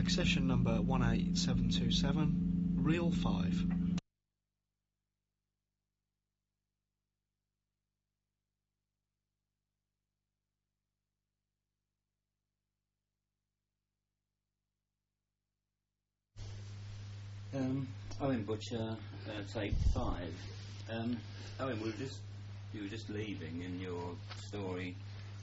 accession number 18727, reel 5. Owen Butcher, tape 5. Owen, you were just leaving in your story,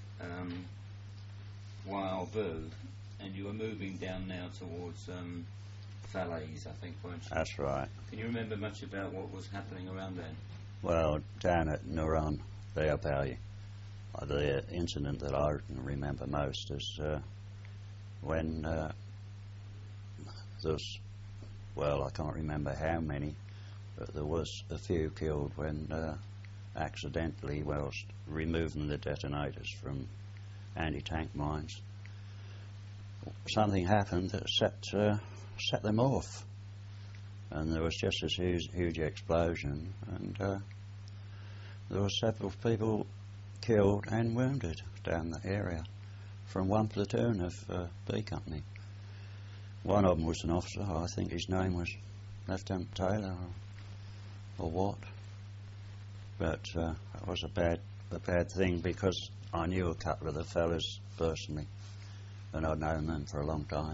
Wild Boo, and you were moving down now towards Falaise, I think, weren't you? That's right. Can you remember much about what was happening around then? Well, down at Naron, there, Valley, the incident that I remember most is when there was, well, I can't remember how many, but there was a few killed when accidentally, whilst removing the detonators from anti-tank mines, something happened that set them off, and there was just this huge explosion, and there were several people killed and wounded down the area from one platoon of B Company. One of them was an officer. I think his name was Lieutenant Taylor or what. But it was a bad thing, because I knew a couple of the fellas personally, and I'd known them for a long time.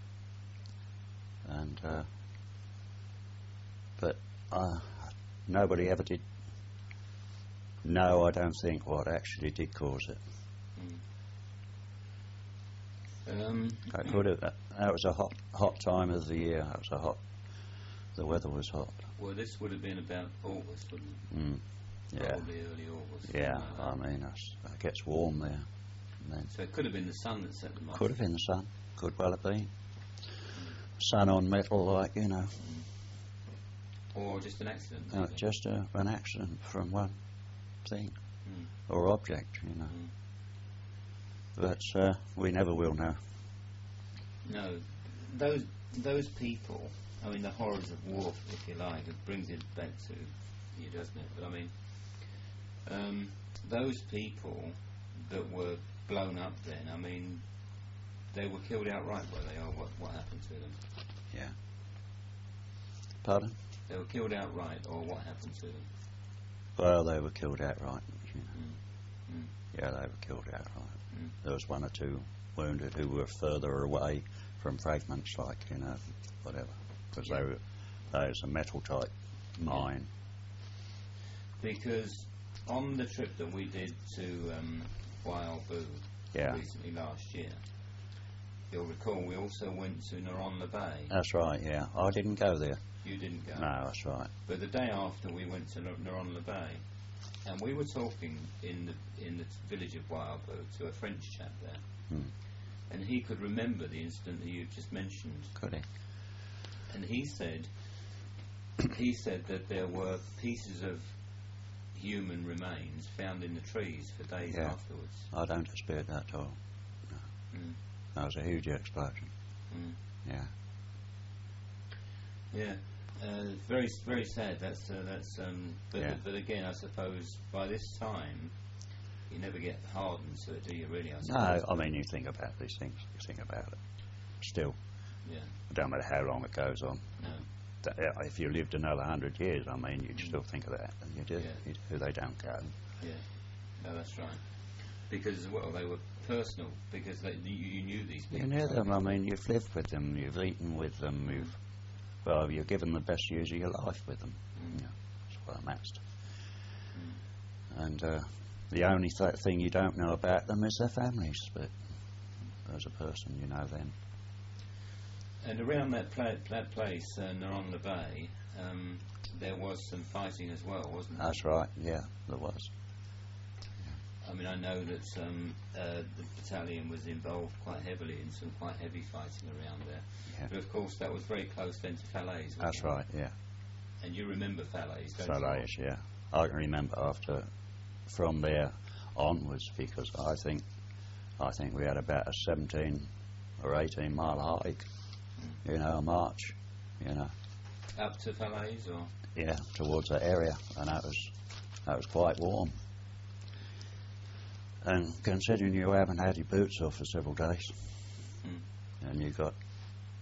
And but nobody ever did know, I don't think, what actually did cause it. That was a hot time of the year. The weather was hot. Well, this would have been about August, wouldn't it? Yeah. Probably early August. Yeah, I mean, it gets warm there. So it could have been the sun that set them off. Could have been the sun. Could well have been. Sun on metal, like, you know. Or just an accident. Just an accident from one thing or object, you know. But we never will know. No, those people. I mean, the horrors of war, if you like. It brings it back to you, doesn't it? But I mean, those people that were blown up then. I mean, they were killed outright, were they? Or what happened to them? Yeah. Pardon? They were killed outright, or what happened to them? Well, they were killed outright. You know. Yeah, they were killed outright. There was one or two wounded who were further away from fragments, like, you know, whatever, because they was a metal type mine. Because on the trip that we did to Wild Boo recently last year, you'll recall we also went to Naron-le-Bay. That's right, yeah. I didn't go there. You didn't go? No, that's right. But the day after we went to Naron-le-Bay, and we were talking in the village of Wild Boo to a French chap there, and he could remember the incident that you've just mentioned. Could he? And he said that there were pieces of human remains found in the trees for days afterwards. I don't dispute that at all. No. That was a huge explosion. Yeah. Yeah. Very, very sad. But again, I suppose by this time you never get hardened to it, do you? Really? I suppose. No, I mean, you think about these things. You think about it. Still. Yeah. It don't matter how long it goes on. No. If you lived another 100 years, I mean, you'd still think of that, and you do. Yeah. They don't go. Yeah. No, that's right. Because they were personal. Because you knew these people. You knew them. I mean, you've lived with them. You've eaten with them. You're given the best years of your life with them. Yeah, that's what it matters to. And the only thing you don't know about them is their families, but as a person, you know them. And around that place, Naron-le-Bay, there was some fighting as well, wasn't there? That's right, yeah, there was. I mean, I know that the battalion was involved quite heavily in some quite heavy fighting around there. Yeah. But of course, that was very close then to Falaise. That's right, yeah. And you remember Falaise, don't you? Falaise, yeah. I can remember from there onwards, because I think we had about a 17 or 18 mile hike, you know, a march, you know. Up to Falaise, or? Yeah, towards that area, and that was quite warm. And considering you haven't had your boots off for several days, and you got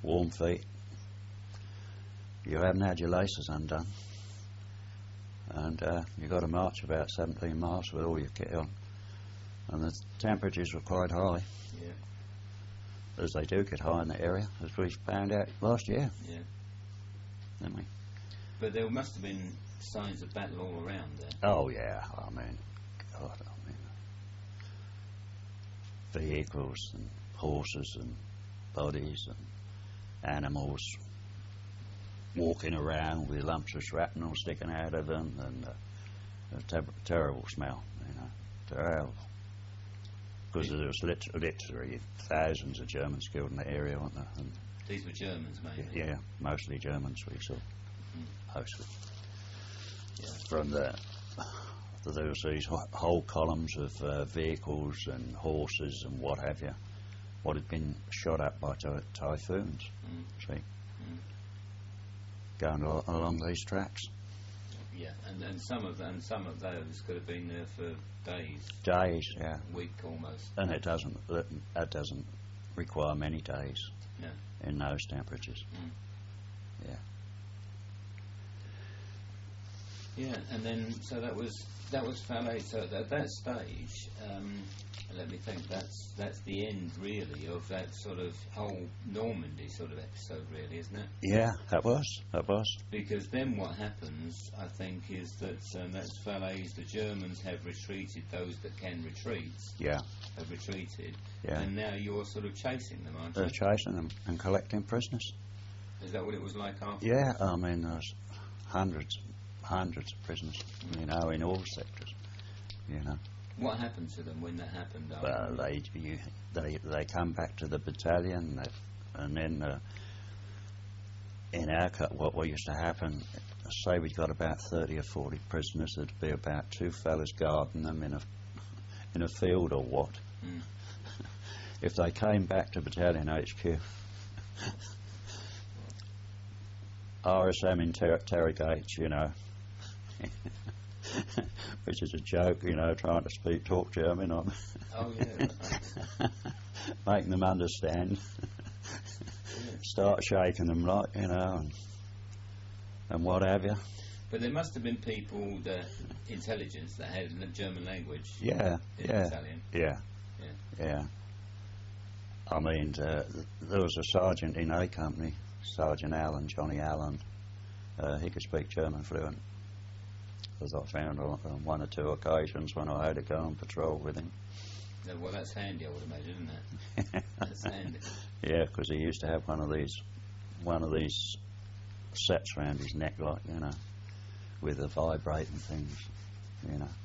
warm feet. You haven't had your laces undone, and you've got to march about 17 miles with all your kit on, and the temperatures were quite high, Yeah. as they do get high in the area, as we found out last year, Yeah. didn't we? But there must have been signs of battle all around there. Oh yeah, I mean, God, I mean, vehicles and horses and bodies and animals walking around with lumps of shrapnel sticking out of them, and a terrible smell, you know, terrible. Because there was literally thousands of Germans killed in the area, weren't there? And These were Germans, mainly. yeah, mostly Germans we saw, mostly. Yeah. From there was these whole columns of vehicles and horses and what have you, what had been shot up by typhoons. See, going along these tracks. Yeah, and some of those could have been there for days, Days, yeah, a week almost. and that doesn't require many days No. in those temperatures. Yeah. Yeah, and then so that was Falaise. So at that stage, let me think. That's the end really of that sort of whole Normandy sort of episode, really, isn't it? Yeah, that was. Because then what happens, I think, is that that's Falaise. The Germans have retreated. Those that can retreat Yeah, have retreated, yeah. and now you're sort of chasing them, aren't They're you? chasing them and collecting prisoners. Is that what it was like after? Yeah, I mean, there's hundreds of prisoners, you know, in all sectors, you know. What happened to them when that happened? Well, they come back to the battalion, and then in our cut, what used to happen, say we got about 30 or 40 prisoners, there'd be about two fellas guarding them in a field or what. If they came back to battalion HQ, RSM interrogates, you know, which is a joke, you know, trying to talk German on, Oh yeah. making them understand, start shaking them like, you know, and what have you. But there must have been people, intelligence, that had the German language Yeah, in yeah, Italian. yeah. I mean, there was a sergeant in A Company, Sergeant Allen, Johnny Allen. He could speak German fluent, as I found on one or two occasions when I had to go on patrol with him. No, well, that's handy, I would imagine, isn't it? That's handy. Yeah, because he used to have one of these sets around his neck, like, you know, with the vibrating things, you know.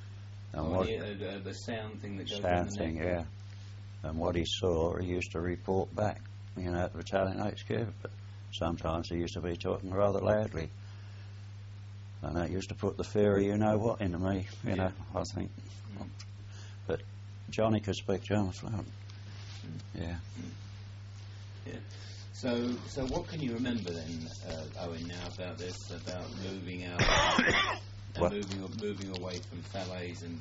And The sound thing that goes on sound the thing, neck. yeah. And what he saw, he used to report back, you know, at the battalion HQ. But sometimes he used to be talking rather loudly, and that used to put the fear of you know what into me, you know, I think. But Johnny could speak German fluent. Yeah. Yeah. So what can you remember then, Owen, now about this, about moving out What? and moving away from Falaise and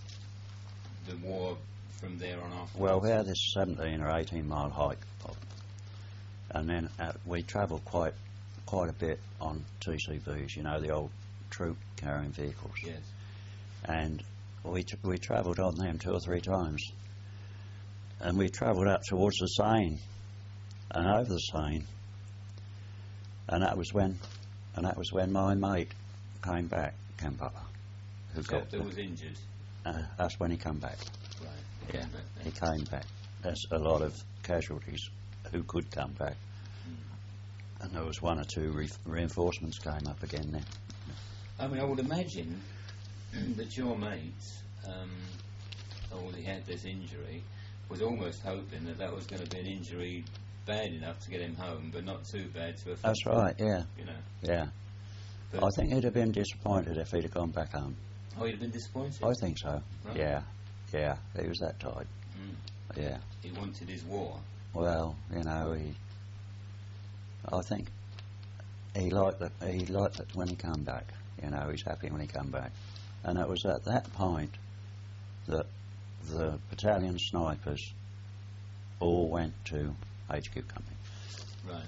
the war from there on after? Well, we had this 17 or 18 mile hike, and then we travelled quite a bit on TCVs, you know, the old troop carrying vehicles. Yes. And we travelled on them 2 or 3 times, and we travelled up towards the Seine and over the Seine, and that was when my mate came back, Kempapa, who got That was injured. that's when he come back. Right. Yeah, he came back. There's a lot of casualties who could come back, and there was 1 or 2 reinforcements came up again then. I mean, I would imagine that your mate, although he had this injury, was almost hoping that was going to be an injury bad enough to get him home, but not too bad to affect That's him, right, yeah. You know. Yeah. But I think he'd have been disappointed if he'd have gone back home. Oh, you'd have been disappointed? I think so. Right. Yeah. He was that type. Yeah. He wanted his war. Well, you know, I think he liked it when he come back. You know, he's happy when he come back. And it was at that point that the battalion snipers all went to HQ Company. Right.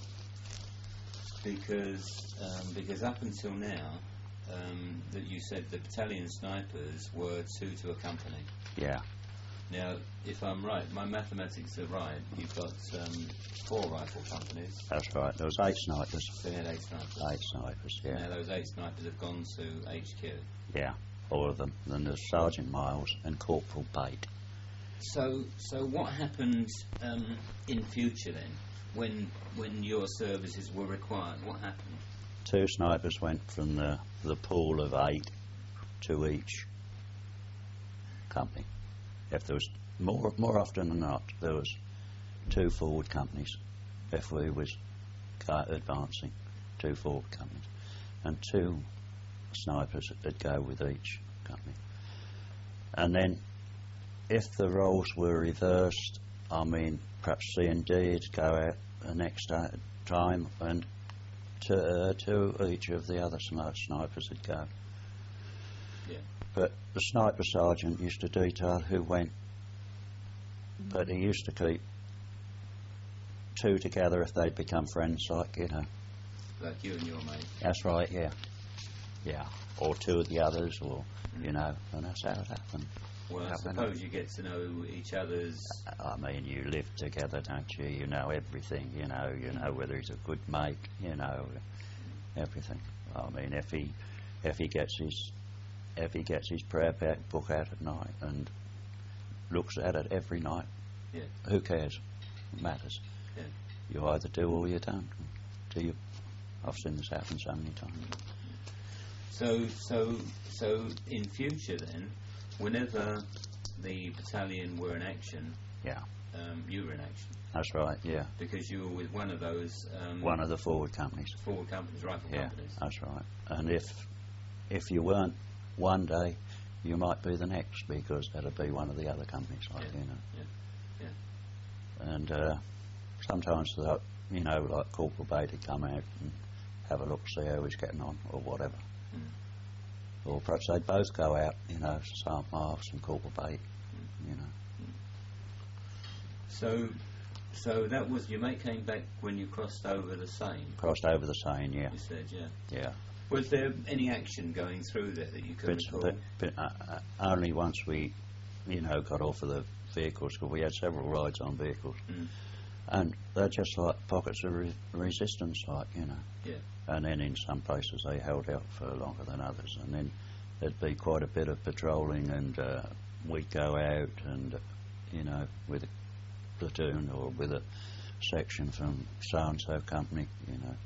Because up until now, that you said the battalion snipers were 2 to a company. Yeah, Now, if I'm right, my mathematics are right. You've got 4 rifle companies. that's right. There was 8 snipers. So you had 8 snipers. 8 snipers, yeah. Now those 8 snipers have gone to HQ. Yeah, all of them. Then there's Sergeant Miles and Corporal Bate. So what happened in future then, when your services were required? What happened? 2 snipers went from the pool of 8 to each company. If there was more often than not, there was 2 forward companies. If we was advancing, 2 forward companies, and 2 snipers would go with each company. And then, if the roles were reversed, I mean, perhaps C and D would go out the next time, and to each of the other snipers would go. Yeah. But the sniper sergeant used to detail who went, but he used to keep 2 together if they'd become friends, like, you know. Like you and your mate. That's right, yeah. Yeah. Or 2 of the others, or, you know, and that's how it happened. Well, I suppose you get to know each other's... I mean, you live together, don't you? You know everything, you know whether he's a good mate, you know, everything. I mean, if he gets his prayer book out at night and looks at it every night, yeah. Who cares? It matters. Yeah. You either do or you don't. Do you? I've seen this happen so many times. So in future then, whenever the battalion were in action, yeah, you were in action. That's right. Yeah. Because you were with one of those. One of the forward companies. Forward companies, rifle companies. That's right. And if you weren't one day, you might be the next, because that'd be one of the other companies, like, you know. Yeah. Yeah. And sometimes, you know, like Corporal Bate would come out and have a look, see how he's getting on, or whatever. Or perhaps they'd both go out, you know, Sergeant Miles and Corporal Bate, you know. So that was, your mate came back when you crossed over the Seine? Crossed over the Seine, yeah. You said, yeah. Yeah. Was there any action going through there that you could recall? Only once we, you know, got off of the vehicles, because we had several rides on vehicles. And they're just like pockets of resistance, like, you know. Yeah. And then in some places they held out for longer than others. And then there'd be quite a bit of patrolling, and we'd go out and, you know, with a platoon or with a section from so-and-so company, you know.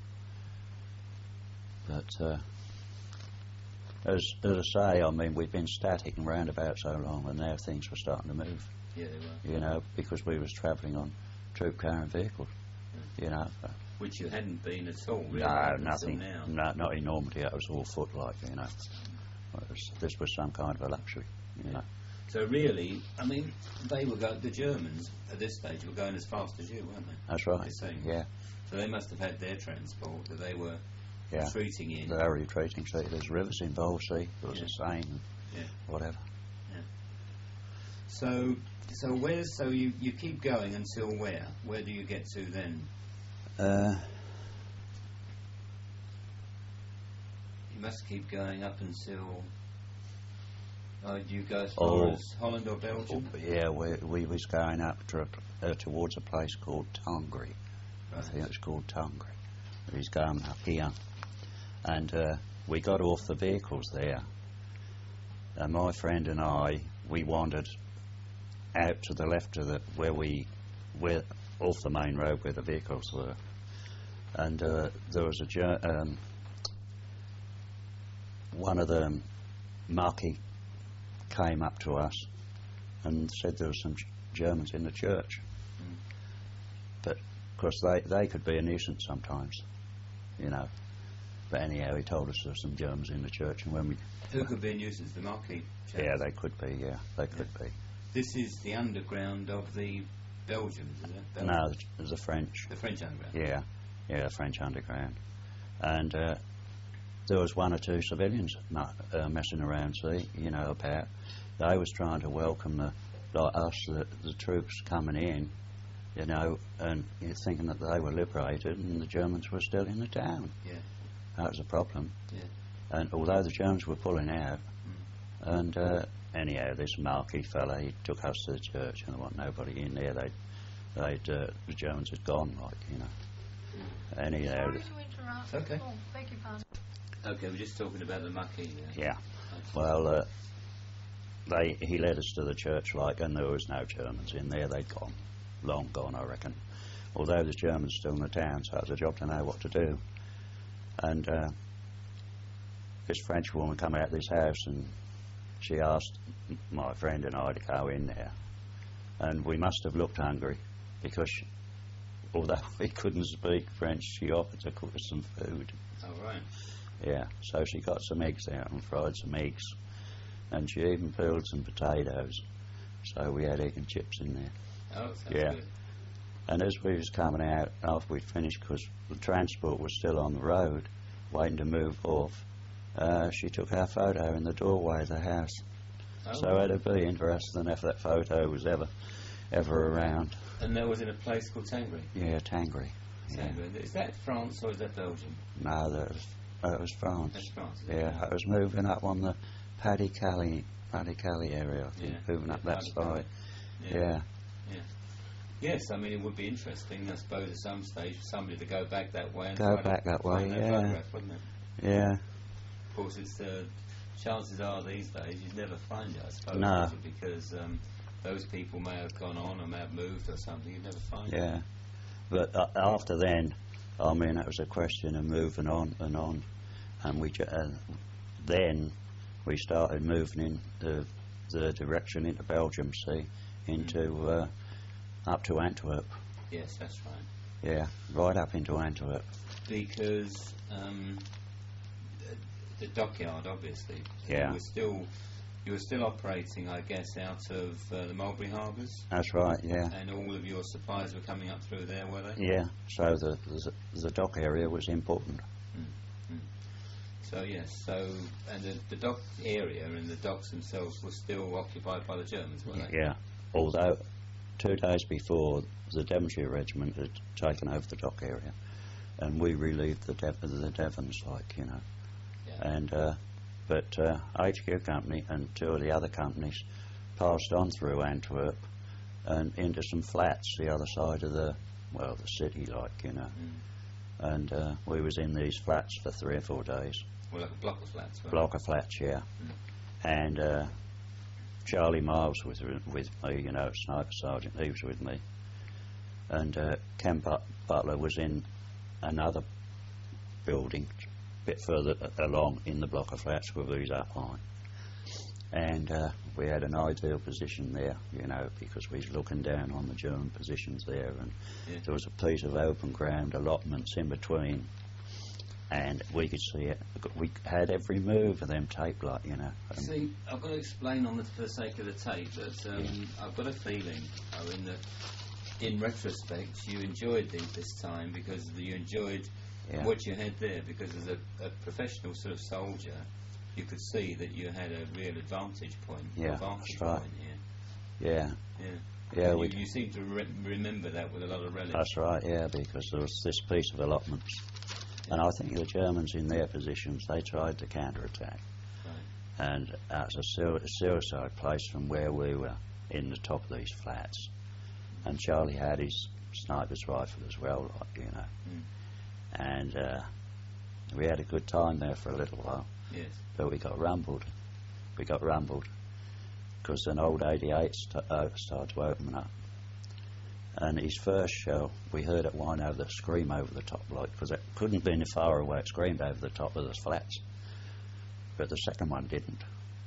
But as I say, I mean, we've been static and roundabout so long, and now things were starting to move. Yeah, they were. You know, because we was travelling on troop-carrying vehicles, you know. Which you hadn't been at all, really? No, nothing. Now. No, not in Normandy. It was all foot, like, you know. This was some kind of a luxury, you know. So really, I mean, they were the Germans at this stage were going as fast as you, weren't they? That's right. Yeah. So they must have had their transport that they were retreating in. They were retreating. See, there's rivers involved. See, there was a Seine, whatever. Yeah. So you keep going until where? Where do you get to then? You must keep going up until. Do you go as far as Holland or Belgium? Yeah, we was going up towards a place called Tongres. Right. I think it's called Tongres. He's going up here, and we got off the vehicles there. And my friend and I, we wandered out to the left of where off the main road where the vehicles were, and there was one of the Marquis came up to us and said there were some Germans in the church. But of course they could be a nuisance sometimes, you know. But anyhow, he told us there were some Germans in the church, and when we... Who could be a nuisance? The Marquis church? Yeah, they could be, they could be. This is the underground of the Belgians, is it? Belgium? No, it's the French. The French underground? Yeah, the French underground. And there was 1 or 2 civilians messing around, see, you know, about. They was trying to welcome the troops coming in, you know, and you're thinking that they were liberated and the Germans were still in the town. Yeah. That was a problem. Yeah. And although the Germans were pulling out, and anyhow, this Marquis fella, he took us to the church, and there wasn't nobody in there. The Germans had gone, like, you know. Anyhow, Sorry to interrupt. Okay. Oh, beg your pardon. Okay, we're just talking about the Marquis there. yeah. Well, he led us to the church, like, and there was no Germans in there. They'd gone, long gone, I reckon. Although the Germans still in the town, so it was a job to know what to do. And this French woman come out of this house, and she asked my friend and I to go in there. And we must have looked hungry, because although we couldn't speak French, she offered to cook us some food. Oh, right. Yeah, so she got some eggs out and fried some eggs, and she even peeled some potatoes, so we had egg and chips in there. Oh, sounds Yeah. good. And as we was coming out after we'd finished, because the transport was still on the road waiting to move off, she took our photo in the doorway of the house. Oh, So it'd be interesting if that photo was ever around. And that was in a place called Tangri. Yeah, Tangri. Yeah. Tangri. Is that France or is that Belgium? No, that was France. That's France. Isn't Yeah, I was moving up on the Paddy Cally area, I think, Yeah. moving up Yeah, that Paddy side. Cally. Yeah. Yes, I mean, it would be interesting, I suppose, at some stage for somebody to go back that way and Go try back to that way, find yeah. photograph, wouldn't it? Yeah. Of course, it's chances are these days you'd never find it, I suppose, No. would you? Because those people may have gone on or may have moved or something. You'd never find it. Yeah. But after then, I mean, it was a question of moving on, and then we started moving in the direction into Belgium, see, into up to Antwerp. Yes, that's right. Yeah, right up into Antwerp. Because the dockyard, obviously, Yeah. you were still operating, I guess, out of the Mulberry Harbours, That's right. Yeah. and all of your supplies were coming up through there, were they? Yeah. So the dock area was important. So yes, and the dock area and the docks themselves were still occupied by the Germans, were they? Yeah. Although 2 days before, the Devonshire Regiment had taken over the dock area, and we relieved the Devons, like, you know. Yeah. And but HQ Company and 2 of the other companies passed on through Antwerp and into some flats the other side of the city, like, you know. And we was in these flats for 3 or 4 days. Well, like a block of flats. Right? Block of flats, yeah. And Charlie Miles was with me, you know, Sniper Sergeant, he was with me. And Ken Butler was in another building a bit further along in the block of flats with his upline. And we had an ideal position there, you know, because we was looking down on the German positions there, and there was a piece of open ground, allotments in between, and we could see it. We had every move of them tape, like, you know. See, I've got to explain for the sake of the tape that I've got a feeling, that in retrospect, you enjoyed this time because you enjoyed what you had there, because as a professional sort of soldier, you could see that you had a real advantage point. Yeah, advantage that's right. point here. Yeah. Yeah. Yeah, You seem to remember that with a lot of relish. That's right, yeah, because there was this piece of allotments. And I think the Germans in their positions, they tried to counterattack. Right. And that's a suicide place from where we were, in the top of these flats. And Charlie had his sniper's rifle as well, like, you know. And we had a good time there for a little while. Yes. But we got rumbled. Because an old 88 started to open up. And his first shell, we heard it whine over the scream over the top, like, because it couldn't have been far away. It screamed over the top of the flats. But the second one didn't.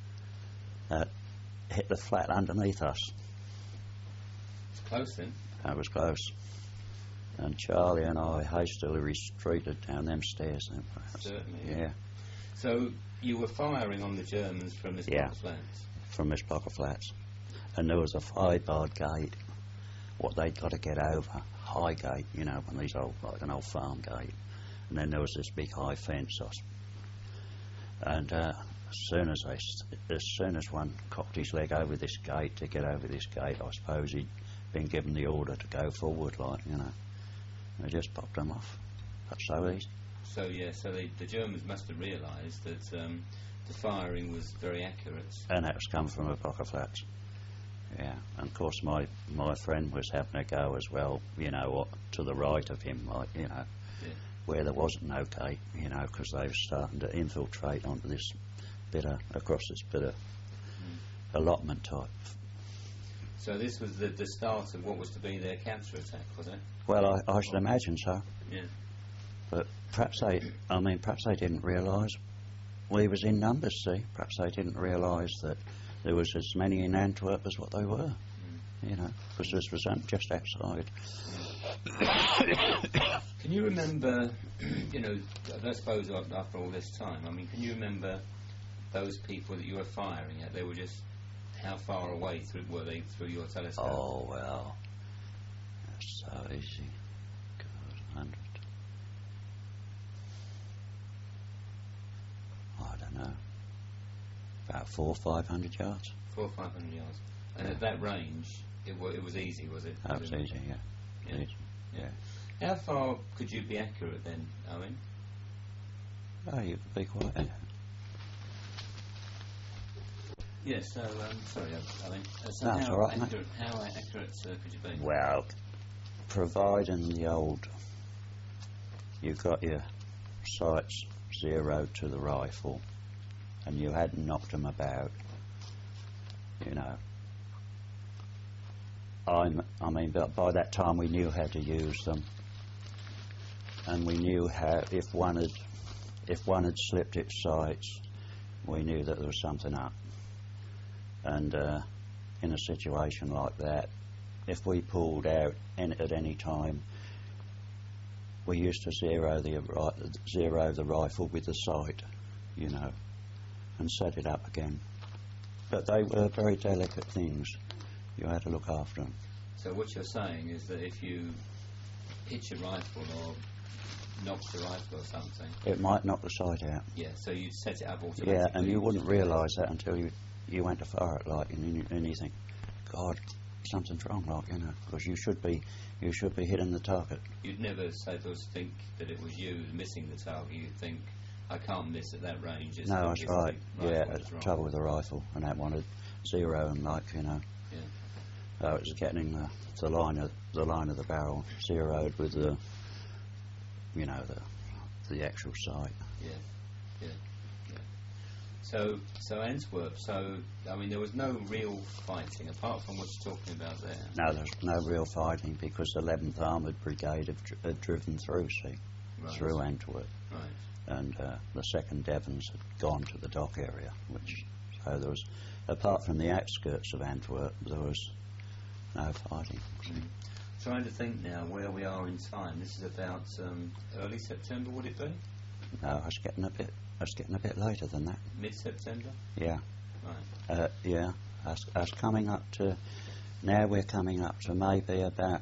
Hit the flat underneath us. It's close then. That was close. And Charlie and I hastily retreated down them stairs. Then, Certainly. Yeah. So you were firing on the Germans from this block of flats? From this block of flats. And there was a 5-barred gate, what they'd got to get over, high gate, you know, one of these old, like an old farm gate. And then there was this big high fence. And as soon as one cocked his leg over this gate to get over this gate, I suppose he'd been given the order to go forward, like, you know. They just popped them off. That's so easy. So the Germans must have realised that the firing was very accurate. And that was come from a block of flats. Yeah, and of course my friend was having a go as well, you know, to the right of him, like, you know, where there wasn't no gate, you know, because they were starting to infiltrate onto this across this bit of allotment type. So this was the start of what was to be their counter-attack, was it? Well, I should imagine so. Yeah. But perhaps they didn't realise we was in numbers, see. Perhaps they didn't realise that there was as many in Antwerp as what they were, you know, because this was just outside. Can you remember, you know, I suppose after all this time, I mean, can you remember those people that you were firing at? They were just, how far away were they through your telescope? Oh, well, that's so easy. God, 100. I don't know. About 400 or 500 yards. 400 or 500 yards. And at that range, it was easy, was it? That was easy, yeah. Yeah. Easy, yeah. How far could you be accurate then, Owen? Oh, you could be quite accurate. Yes, so, sorry, Owen. So That's how all right, accurate, could you be? Well, providing the old, you got your sights zeroed to the rifle and you hadn't knocked them about, you know. I mean, but by that time we knew how to use them, and we knew how, if one had slipped its sights, we knew that there was something up. And in a situation like that, if we pulled out at any time, we used to zero the rifle with the sight, you know, and set it up again. But they were very delicate things. You had to look after them. So what you're saying is that if you hit your rifle or knock the rifle or something, it might knock the sight out. Yeah, so you'd set it up automatically. Yeah, and you wouldn't realise that until you went to fire it, like, and you think, God, something's wrong, like, you know, because you should be hitting the target. You'd never think that it was you missing the target. You'd think, I can't miss at that range. No, that's right. Yeah, trouble with the rifle, and that wanted zero, and, like, you know. Yeah. So it was getting the line of the barrel zeroed with the, you know, the actual sight. Yeah. So Antwerp. So I mean, there was no real fighting apart from what you're talking about there. No, there was no real fighting because the 11th Armoured Brigade had driven through, through Antwerp. Right. And the 2nd Devons had gone to the dock area, so there was, apart from the outskirts of Antwerp, there was no fighting. Trying to think now where we are in time. This is about early September, would it be? No, I was getting a bit later than that. Mid-September? Yeah. Right. Yeah. I was coming up to, now we're coming up to maybe about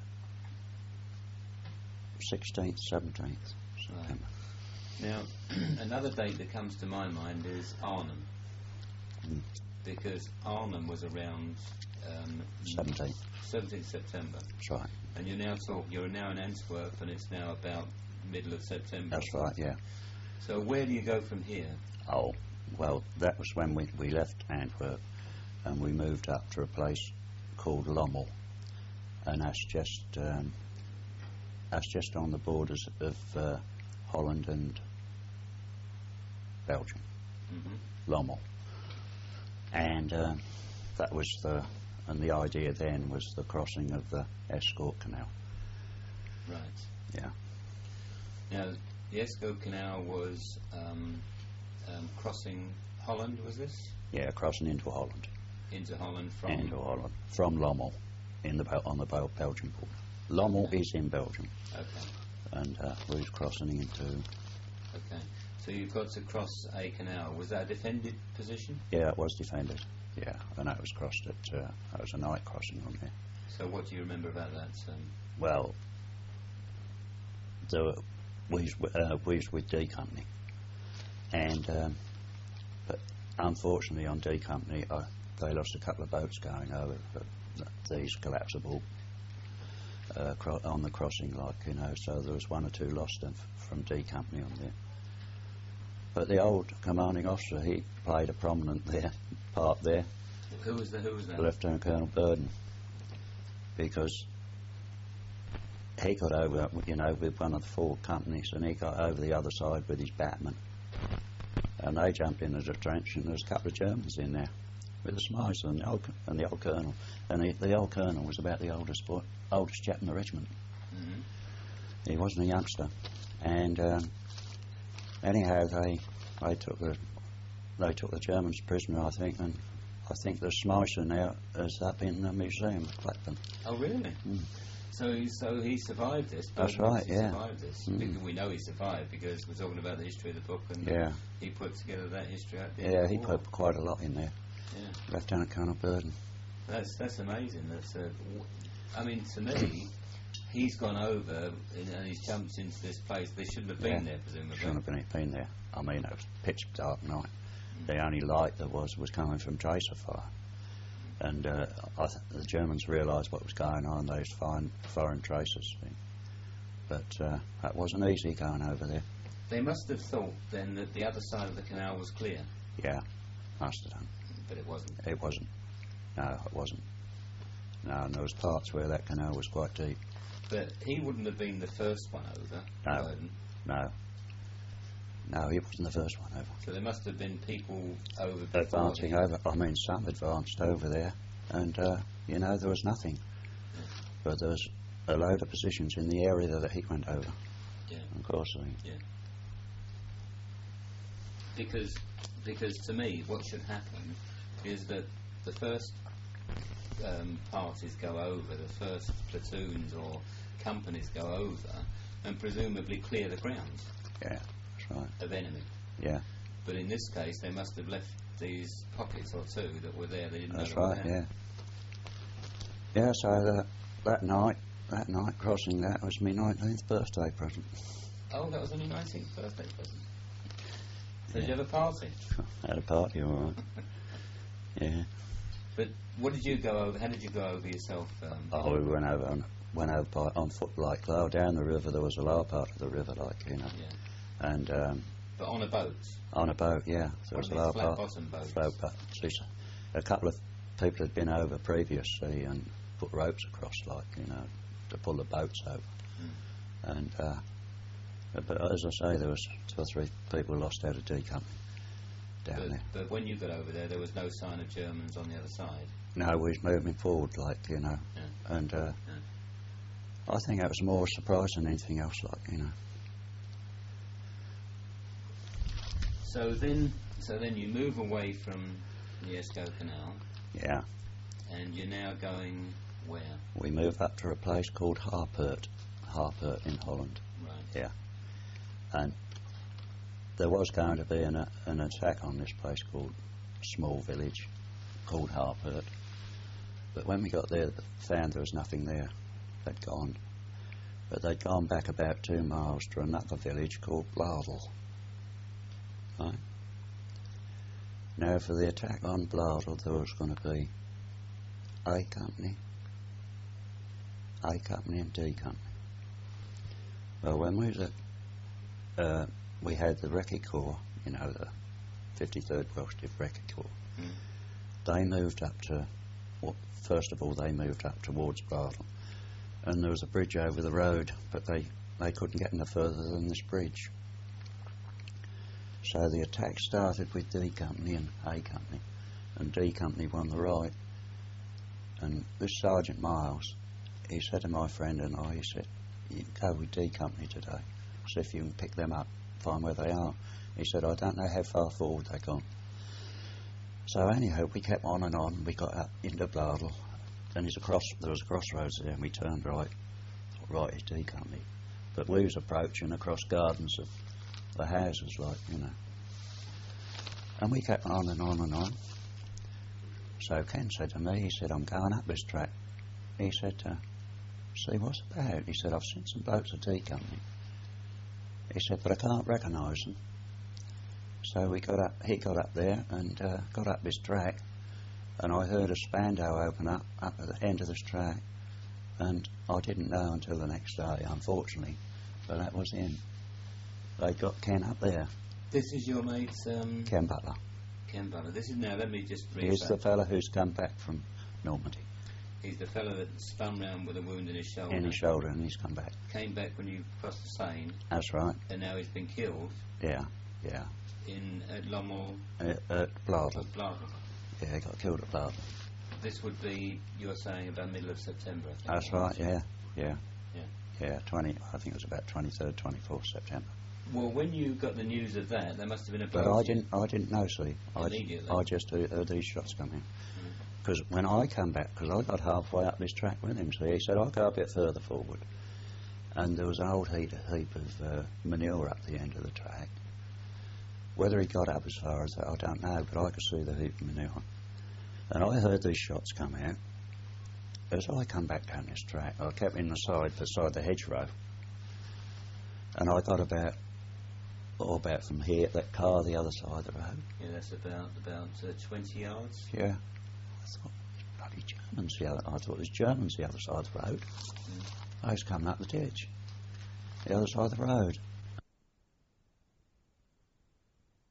16th, 17th September. Right. Now, another date that comes to my mind is Arnhem. Because Arnhem was around 17th September. That's right. And you're now in Antwerp, and it's now about middle of September. That's right, yeah. So where do you go from here? Oh, well, that was when we left Antwerp, and we moved up to a place called Lommel, and that's just on the borders of Holland and Belgium. Lommel. And that was the idea then was the crossing of the Escaut Canal. Right. Yeah. Now, the Escaut Canal was crossing Holland, was this? Yeah, crossing into Holland. Into Holland from? Into Holland. From Lommel, on the Belgian border. Lommel is in Belgium. Okay. And we was crossing into... Okay. So you've got to cross a canal. Was that a defended position? Yeah, it was defended. Yeah, and that was crossed at... that was a night crossing on there. So what do you remember about that? Well, we was with D Company, and but unfortunately on D Company they lost a couple of boats going over these collapsible on the crossing, like, you know, so there was one or two lost from D Company on there. But the old commanding officer, he played a prominent part there. Who was that? Lieutenant Colonel Burden, because he got over, you know, with one of the forward companies, and he got over the other side with his batman, and they jumped into the trench, and there was a couple of Germans in there with the Smythes and the old colonel, and the old colonel was about the oldest chap in the regiment. Mm-hmm. He wasn't a youngster, and anyhow they took the Germans prisoner, I think, and I think the Smythes now is up in the museum at Clacton. Oh, really? Mm. So he survived this. That's right, he yeah. Survived this. Mm. We know he survived because we're talking about the history of the book, and yeah, he put together that history. Yeah, he put quite a lot in there. Yeah. Lieutenant Colonel Burden. That's amazing. I mean, to me, he's gone over and he's jumped into this place. They shouldn't have been there, presumably. Shouldn't have been there. I mean, it was pitch dark night. The only light there was coming from tracer fire. And the Germans realised what was going on. They was foreign tracers. But that wasn't easy going over there. They must have thought then that the other side of the canal was clear. Yeah, must have done. But it wasn't. It wasn't. No, it wasn't. No, and there was parts where that canal was quite deep. But he wouldn't have been the first one over. No. Burden. No, he wasn't the first one over. So there must have been people over before advancing over. I mean, some advanced over there, and you know, there was nothing. Yeah. But there was a load of positions in the area that he went over. Yeah. Of course. Yeah. Because to me, what should happen is that the first parties go over, the first platoons or companies go over, and presumably clear the ground. Yeah, that's right. Of enemy. Yeah. But in this case, they must have left these pockets or two that were there. They didn't That's know. That's right. Yeah. Yeah. So that night crossing that was my 19th birthday present. Oh, that was on your 19th birthday present. So Yeah. did you have a party? Had a party, all right. Yeah. But what did you go over? How did you go over yourself? We went over on foot, like lower down the river. There was a lower part of the river, like, you know. Yeah. And but on a boat. On a boat, yeah. There was a lower flat part. bottom boats. Flat boats. A couple of people had been over previously and put ropes across, like, you know, to pull the boats over. Mm. And but as I say, there was 2 or 3 people lost out of D Company down there. But when you got over there was no sign of Germans on the other side. No, we was moving forward, like, you know. Yeah. And I think that was more a surprise than anything else, like, you know. So then you move away from the Escaut Canal. Yeah. And you're now going where? We move up to a place called Harpert in Holland. Right. Yeah. And there was going to be an attack on this place called small village called Harpert. But when we got there, found there was nothing there. They'd gone. But they'd gone back about 2 miles to another village called Bladel. Right. Now, for the attack on Bladel, there was going to be A Company and D Company. Well, when we was at, we had the Recce Corps, you know, the 53rd Welsh Div Recce Corps. Mm. They moved up to, first of all, they moved up towards Bladel, and there was a bridge over the road, but they couldn't get no further than this bridge. So the attack started with D Company and A Company, and D Company won the right. And this Sergeant Miles, he said to my friend and I, he said, "You can go with D Company today, see if you can pick them up, find where they are." He said, "I don't know how far forward they've gone." So anyhow, we kept on and on. We got up into Bladel, and there was a crossroads there, and we turned right. Right is D Company, but we was approaching across gardens of the houses, like, you know. And we kept on and on and on. So Ken said to me, he said, "I'm going up this track." He said, "See, what's it about?" He said, "I've seen some boats at D Company." He said, "But I can't recognise them." So he got up there and got up this track, and I heard a Spandau open up at the end of this track, And I didn't know until the next day, unfortunately, but that was him. They got Ken up there, This is your mate, Ken Butler. Ken Butler. This is now. Let me just read. He's the fella who's come back from Normandy. He's the fellow that spun round with a wound in his shoulder. In his shoulder, and he's come back. Came back when you crossed the Seine, That's right. and now he's been killed Yeah. at Lommel. At Bladel. Bladel. Yeah, he got killed at Bladel. This would be, you're saying, about middle of September, I think. That's right, yeah. Yeah. Yeah, I think it was about 23rd, 24th September. Well, when you got the news of that, there must have been a But blow I to you. didn't know, see. Immediately? I just heard these shots come in. Because when I come back, because I got halfway up this track with him, see, he said, I'll go a bit further forward. And there was an old heap of manure up the end of the track. Whether he got up as far as that, I don't know, but I could see the heap of manure. And I heard these shots come out. As I come back down this track, I kept in the side beside the hedgerow. And I got about from here, that car, the other side of the road. Yeah, that's about 20 yards. Yeah. I thought, bloody Germans I thought it was Germans the other side of the road. I was coming up the ditch, the other side of the road.